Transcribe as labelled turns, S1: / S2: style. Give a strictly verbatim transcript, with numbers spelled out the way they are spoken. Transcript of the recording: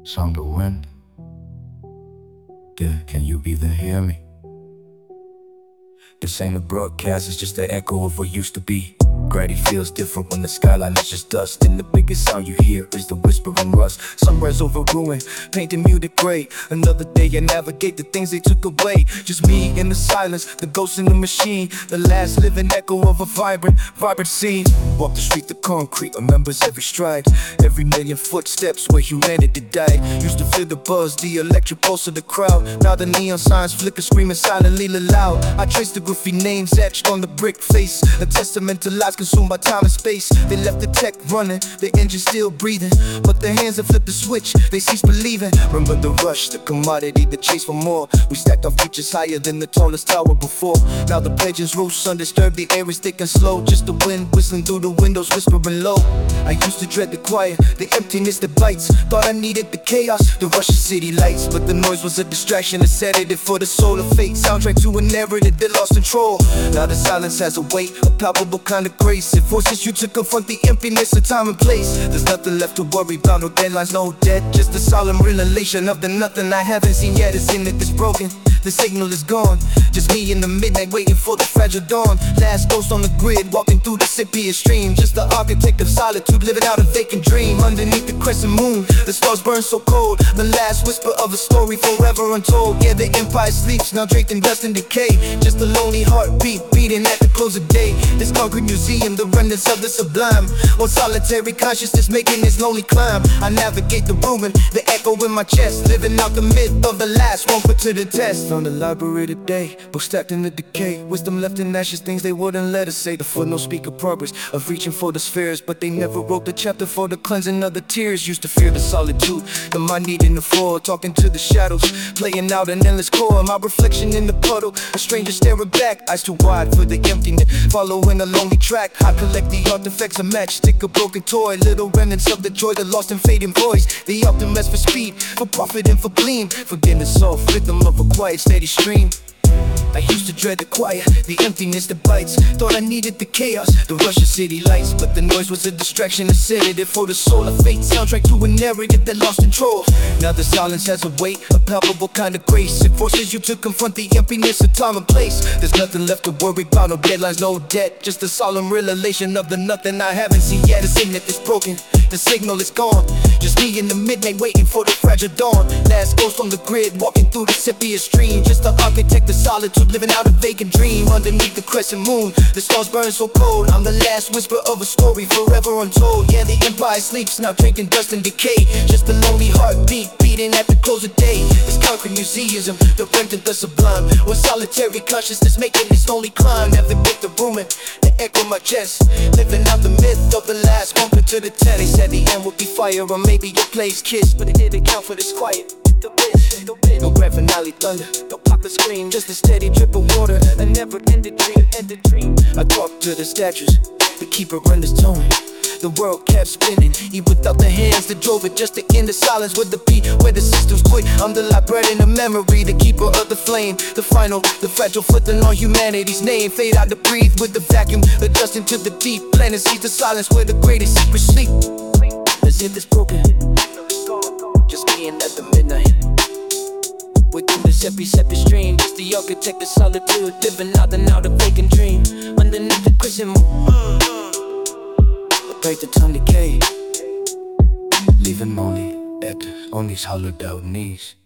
S1: Sound the wind. Yeah, can you even hear me? This ain't a broadcast, it's just the echo of what used to be. Gravity feels different when the skyline is just dust, and the biggest sound you hear is the whispering rust. Sunrise over ruin, painted muted gray. Another day I navigate the things they took away. Just me in the silence, the ghost in the machine, the last living echo of a vibrant, vibrant scene. Walk the street, the concrete remembers every stride, every million footsteps where humanity died. Used to feel the buzz, the electric pulse of the crowd. Now the neon signs flicker, screaming silently loud. I trace the graffiti names etched on the brick face, a testament to lives consumed by time and space. They left the tech running, the engine still breathing, but their hands have flipped the switch, they cease believing. Remember the rush, the commodity, the chase for more. We stacked our futures higher than the tallest tower before. Now the pigeons roost undisturbed, the air is thick and slow. Just the wind whistling through the windows, whispering low. I used to dread the quiet, the emptiness that bites. Thought I needed the chaos, the rush of city lights, but the noise was a distraction, a sedative for the soul of fate. Soundtrack to a narrative that lost control. Now the silence has a weight, a palpable kind of grace. It forces you to confront the emptiness of time and place. There's nothing left to worry about, no deadlines, no debt. Just a solemn realization of the nothing I haven't seen yet. It's in it that's broken, the signal is gone. Just me in the midnight waiting for the fragile dawn. Last ghost on the grid, walking through the sepia stream. Just the architect of solitude, living out a vacant dream. Underneath the crescent moon, the stars burn so cold. The last whisper of a story forever untold. Yeah, the empire sleeps, now draped in dust and decay. Just a lonely heartbeat, beating at the close of day. This concrete museum, the remnants of the sublime. One solitary consciousness making this lonely climb. I navigate the ruin, the echo in my chest, living out the myth of the last one put to the test. Found the library today, books stacked in the decay. Wisdom left in ashes, things they wouldn't let us say. The footnotes speak of progress, of reaching for the spheres, but they never wrote the chapter for the cleansing of the tears. Used to fear the solitude, the mind needing the floor, talking to the shadows, playing out an endless core. My reflection in the puddle, a stranger staring back, eyes too wide for the emptiness, following a lonely track. I collect the artifacts, a matchstick, a broken toy, little remnants of the joy, the lost and fading voice. The optimist for speed, for profit and for gleam, forgetting the soft rhythm of a quiet steady stream. I used to dread the quiet, the emptiness that bites. Thought I needed the chaos, the rush of city lights, but the noise was a distraction, a sedative for the soul of fate. Soundtrack to a narrative that lost control. Now the silence has a weight, a palpable kind of grace. It forces you to confront the emptiness of time and place. There's nothing left to worry about, no deadlines, no debt. Just a solemn realization of the nothing I haven't seen yet. The signal is broken, the signal is gone. Just me in the midnight waiting for the fragile dawn. Last ghost on the grid, walking through the sepia stream. Just the architect of solitude, living out a vacant dream. Underneath the crescent moon, the stars burn so cold. I'm the last whisper of a story forever untold. Yeah, the empire sleeps, now drinking dust and decay. Just a lonely heartbeat, beating at the close of day. This concrete museum, the remnant, the sublime. One solitary consciousness making this lonely climb. Never bit the ruin, the echo in my chest, living out the myth of the last one put to the test. They said the end would be fire, or maybe a place kiss, but it didn't count for this quiet. The wind, the wind, no grand finale thunder, no pop the scream, just a steady drip of water, a never-ending dream, ended dream. I talked to the statues, the keeper run this tone. The world kept spinning, even without the hands that drove it. Just to end the silence with the beat, where the systems quit. I'm the librarian of memory, the keeper of the flame, the final, the fragile flipping on humanity's name. Fade out to breathe with the vacuum, adjusting to the deep. Planting seeds of silence where the greatest secrets sleep. As if it's broken, just being at the midnight, within the sepia sepia stream. Just the architect of solitude, living out and out a vacant dream. Underneath the crescent moon, break the tongue decay, leaving only at on these hollowed out knees.